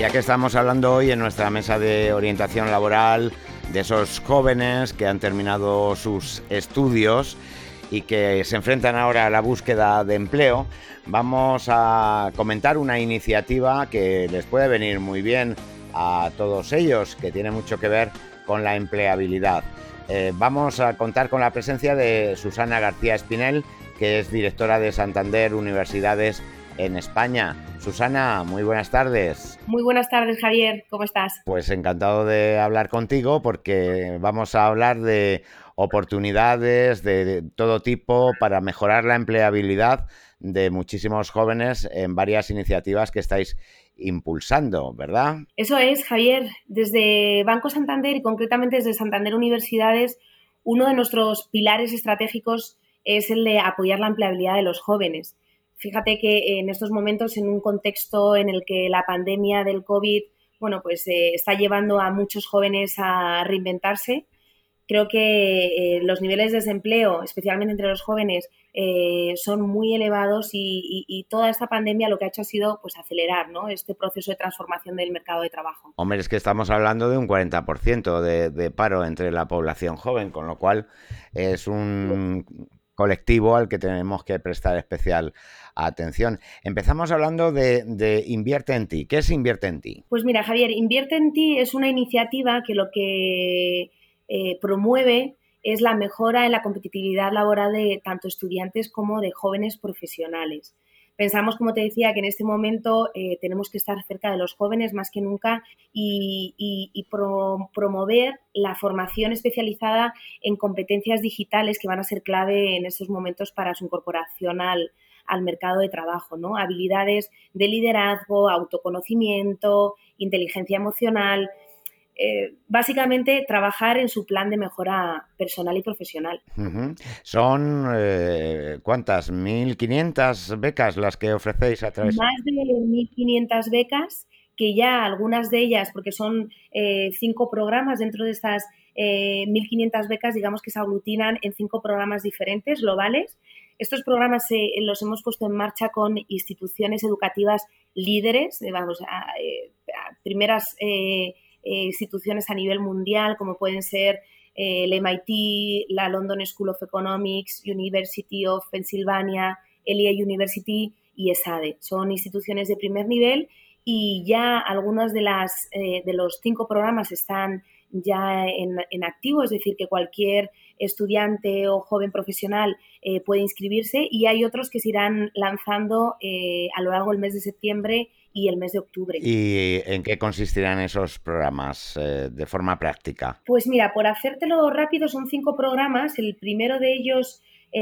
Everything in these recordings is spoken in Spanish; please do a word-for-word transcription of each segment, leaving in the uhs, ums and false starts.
ya que estamos hablando hoy en nuestra mesa de orientación laboral de esos jóvenes que han terminado sus estudios y que se enfrentan ahora a la búsqueda de empleo, vamos a comentar una iniciativa que les puede venir muy bien a todos ellos, que tiene mucho que ver con la empleabilidad. Eh, vamos a contar con la presencia de Susana García Espinel, que es directora de Santander Universidades en España. Susana, muy buenas tardes. Muy buenas tardes, Javier. ¿Cómo estás? Pues encantado de hablar contigo porque vamos a hablar de oportunidades de todo tipo para mejorar la empleabilidad de muchísimos jóvenes en varias iniciativas que estáis impulsando, ¿verdad? Eso es, Javier. Desde Banco Santander y concretamente desde Santander Universidades, uno de nuestros pilares estratégicos es el de apoyar la empleabilidad de los jóvenes. Fíjate que en estos momentos, en un contexto en el que la pandemia del COVID, bueno, pues eh, está llevando a muchos jóvenes a reinventarse, creo que eh, los niveles de desempleo, especialmente entre los jóvenes, eh, son muy elevados y, y, y toda esta pandemia lo que ha hecho ha sido pues acelerar, ¿no?, este proceso de transformación del mercado de trabajo. Hombre, es que estamos hablando de un cuarenta por ciento de, de paro entre la población joven, con lo cual es un colectivo al que tenemos que prestar especial atención. Empezamos hablando de, de Invierte en Ti. ¿Qué es Invierte en Ti? Pues mira, Javier, Invierte en Ti es una iniciativa que lo que eh, promueve es la mejora en la competitividad laboral de tanto estudiantes como de jóvenes profesionales. Pensamos, como te decía, que en este momento eh, tenemos que estar cerca de los jóvenes más que nunca y, y, y pro, promover la formación especializada en competencias digitales que van a ser clave en estos momentos para su incorporación al, al mercado de trabajo, ¿no? Habilidades de liderazgo, autoconocimiento, inteligencia emocional. Eh, básicamente trabajar en su plan de mejora personal y profesional. Uh-huh. Son, eh, ¿cuántas? ¿mil quinientas becas las que ofrecéis a través? Más de mil quinientas becas, que ya algunas de ellas, porque son eh, cinco programas dentro de estas eh, mil quinientas becas, digamos que se aglutinan en cinco programas diferentes, globales. Estos programas eh, los hemos puesto en marcha con instituciones educativas líderes, eh, vamos, a, eh, a primeras eh, eh, instituciones a nivel mundial, como pueden ser eh, el M I T, la London School of Economics, University of Pennsylvania, L A University y ESADE. Son instituciones de primer nivel y ya algunos de, las, eh, de los cinco programas están ya en, en activo, es decir, que cualquier estudiante o joven profesional eh, puede inscribirse, y hay otros que se irán lanzando eh, a lo largo del mes de septiembre y el mes de octubre. ¿Y en qué consistirán esos programas eh, de forma práctica? Pues mira, por hacértelo rápido, son cinco programas. El primero de ellos,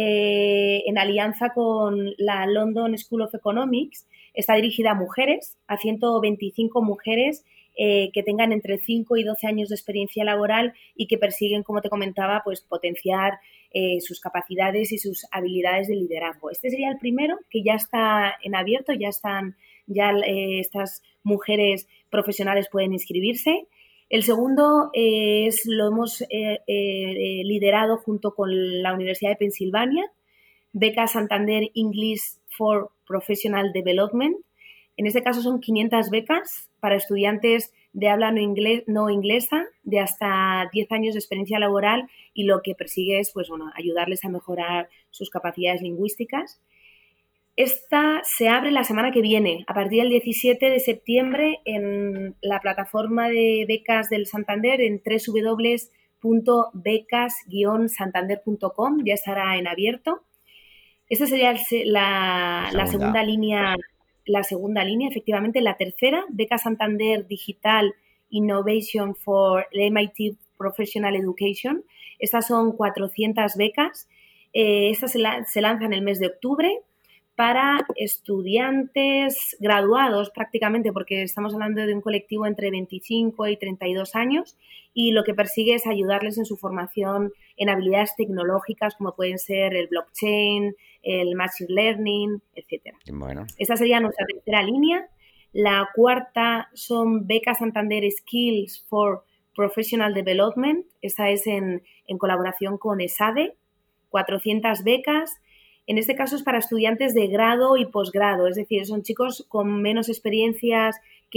eh, en alianza con la London School of Economics, está dirigida a mujeres, a ciento veinticinco mujeres eh, que tengan entre cinco y doce años de experiencia laboral y que persiguen, como te comentaba, pues potenciar eh, sus capacidades y sus habilidades de liderazgo. Este sería el primero, que ya está en abierto, ya están, ya eh, estas mujeres profesionales pueden inscribirse. El segundo eh, es, lo hemos eh, eh, liderado junto con la Universidad de Pensilvania, beca Santander English for Professional Development. En este caso son quinientas becas para estudiantes de habla no, inglés, no inglesa de hasta diez años de experiencia laboral, y lo que persigue es pues, bueno, ayudarles a mejorar sus capacidades lingüísticas. Esta se abre la semana que viene, a partir del diecisiete de septiembre, en la plataforma de becas del Santander, en doble u doble u doble u punto becas guion santander punto com, ya estará en abierto. Esta sería la, la, segunda línea, la segunda línea, efectivamente. La tercera, beca Santander Digital Innovation for M I T Professional Education. Estas son cuatrocientas becas. Eh, estas se, la, se lanzan el mes de octubre para estudiantes graduados prácticamente, porque estamos hablando de un colectivo entre veinticinco y treinta y dos años, y lo que persigue es ayudarles en su formación en habilidades tecnológicas como pueden ser el blockchain, el machine learning, etcétera. Bueno. Esta sería nuestra tercera línea. La cuarta son becas Santander Skills for Professional Development. Esta es en, en colaboración con ESADE, cuatrocientas becas. En este caso es para estudiantes de grado y posgrado, es decir, son chicos con menos experiencias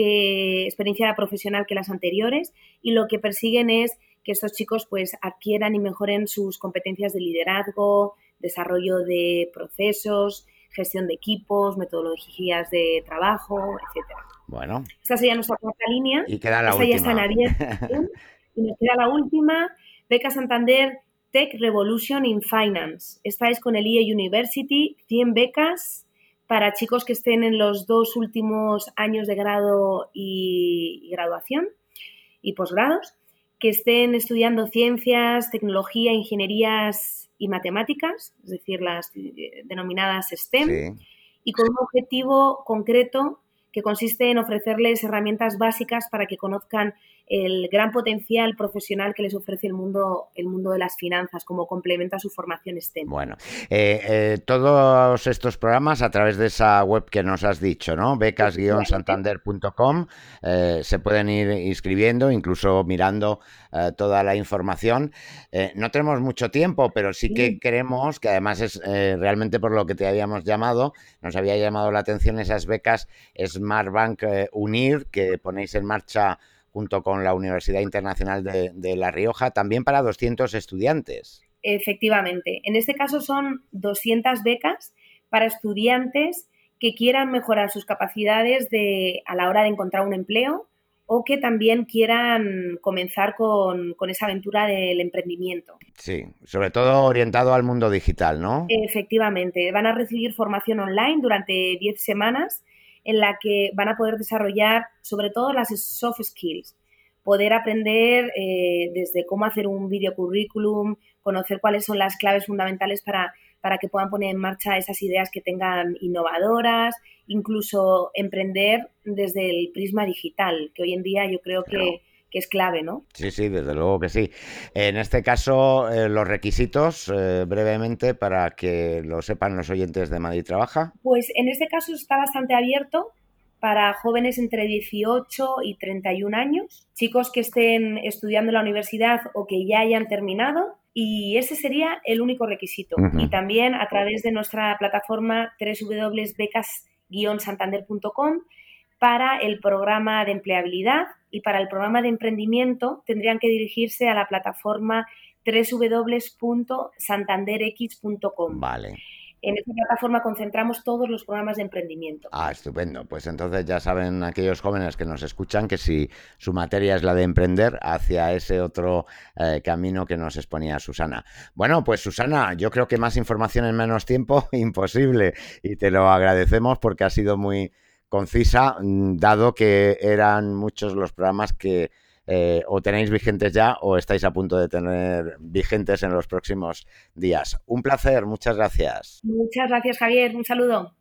que experiencia profesional que las anteriores, y lo que persiguen es que estos chicos pues adquieran y mejoren sus competencias de liderazgo, desarrollo de procesos, gestión de equipos, metodologías de trabajo, etcétera. Bueno. Esta sería nuestra cuarta línea. Y queda la Esta última. Ya está en abierto. Y nos queda la última, Beca Santander Tech Revolution in Finance. Esta es con el I E University, cien becas para chicos que estén en los dos últimos años de grado y, y graduación y posgrados, que estén estudiando ciencias, tecnología, ingenierías y matemáticas, es decir, las denominadas STEM, sí. Y con un objetivo concreto que consiste en ofrecerles herramientas básicas para que conozcan el gran potencial profesional que les ofrece el mundo, el mundo de las finanzas como complemento a su formación STEM. Bueno, eh, eh, todos estos programas a través de esa web que nos has dicho, ¿no? becas guion santander punto com, eh, se pueden ir inscribiendo, incluso mirando eh, toda la información. Eh, no tenemos mucho tiempo, pero sí que queremos, que además es eh, realmente por lo que te habíamos llamado, nos había llamado la atención esas becas Smartbank eh, UNIR que ponéis en marcha junto con la Universidad Internacional de, de La Rioja, también para doscientos estudiantes. Efectivamente. En este caso son doscientas becas para estudiantes que quieran mejorar sus capacidades de, a la hora de encontrar un empleo o que también quieran comenzar con, con esa aventura del emprendimiento. Sí, sobre todo orientado al mundo digital, ¿no? Efectivamente. Van a recibir formación online durante diez semanas en la que van a poder desarrollar sobre todo las soft skills, poder aprender eh, desde cómo hacer un video currículum, conocer cuáles son las claves fundamentales para, para que puedan poner en marcha esas ideas que tengan innovadoras, incluso emprender desde el prisma digital, que hoy en día yo creo que, no. que es clave, ¿no? Sí, sí, desde luego que sí. En este caso, eh, los requisitos, eh, brevemente, para que lo sepan los oyentes de Madrid Trabaja. Pues en este caso está bastante abierto para jóvenes entre dieciocho y treinta y un años, chicos que estén estudiando en la universidad o que ya hayan terminado, y ese sería el único requisito. Uh-huh. Y también a través de nuestra plataforma doble u doble u doble u punto becas guion santander punto com para el programa de empleabilidad, y para el programa de emprendimiento tendrían que dirigirse a la plataforma doble u doble u doble u punto santanderx punto com. Vale. En esta plataforma concentramos todos los programas de emprendimiento. Ah, estupendo. Pues entonces ya saben aquellos jóvenes que nos escuchan que si su materia es la de emprender, hacia ese otro eh, camino que nos exponía Susana. Bueno, pues Susana, yo creo que más información en menos tiempo, imposible. Y te lo agradecemos porque ha sido muy concisa, dado que eran muchos los programas que Eh, o tenéis vigentes ya o estáis a punto de tener vigentes en los próximos días. Un placer, muchas gracias. Muchas gracias, Javier. Un saludo.